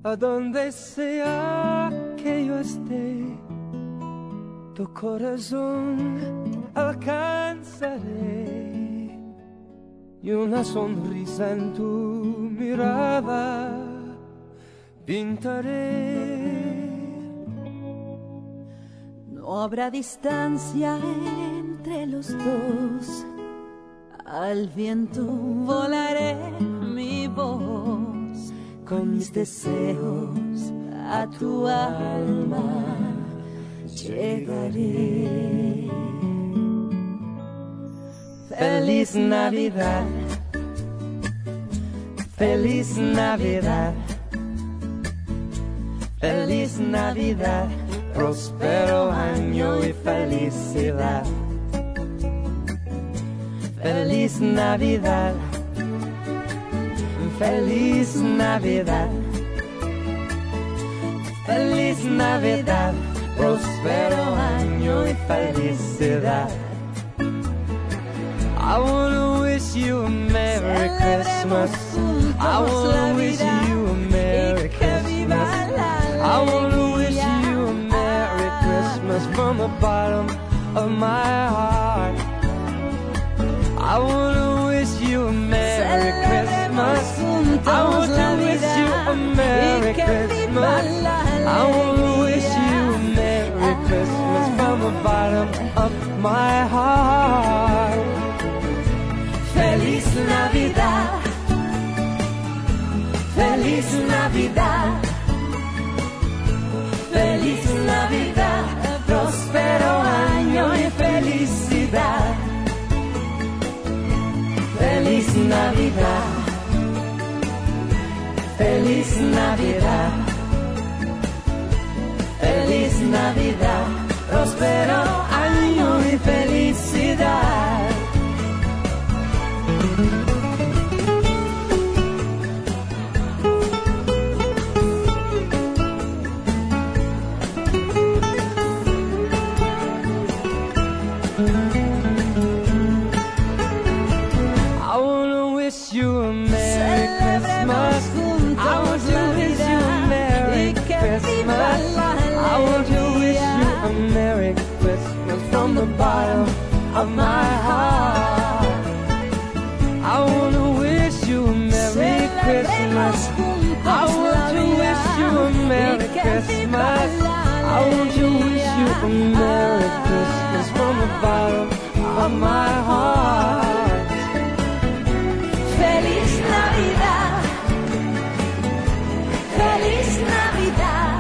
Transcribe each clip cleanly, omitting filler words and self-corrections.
A donde sea que yo esté, tu corazón alcanzaré y una sonrisa en tu mirada pintaré. No habrá distancia entre los dos, al viento volaré mi voz, con mis deseos a tu alma llegaré. Feliz Navidad, feliz Navidad, feliz Navidad, próspero año y felicidad. Feliz Navidad, feliz Navidad, feliz Navidad, próspero año y felicidad. I wanna wish you a Merry Christmas. I wanna wish you a Merry Christmas. I wanna wish you a Merry Christmas from the bottom of my heart. I wanna wish you a Merry Christmas. I want to wish you a Merry Christmas. I wanna wish you a Merry Christmas from the bottom of my heart. Feliz Navidad, feliz Navidad, feliz Navidad, próspero año y felicidad. Feliz Navidad, feliz Navidad, feliz Navidad, próspero año y felicidad. From the bottom of my heart, I wanna wish you a Merry Christmas. I want to wish you a Merry Christmas. I want to wish you a Merry Christmas from the bottom of my heart. Feliz Navidad, feliz Navidad,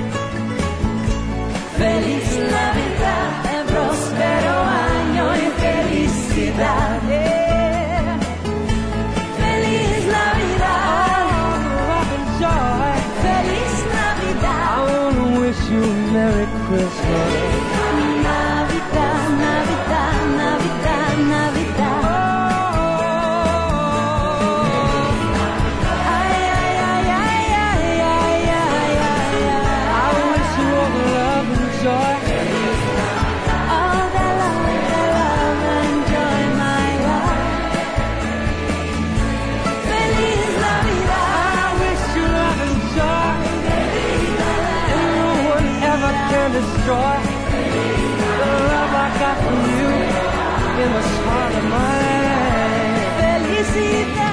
feliz Navidad, próspero año y felicidad. Feliz Navidad, feliz Navidad. I wanna wish you a Merry Christmas. Navidad, Navidad, Navidad, Navidad. Ay, ay, ay, ay, ay, ay, ay, ay. I wish you all the love and joy. Destroy the love I got from you in the heart of mine. Felicidad.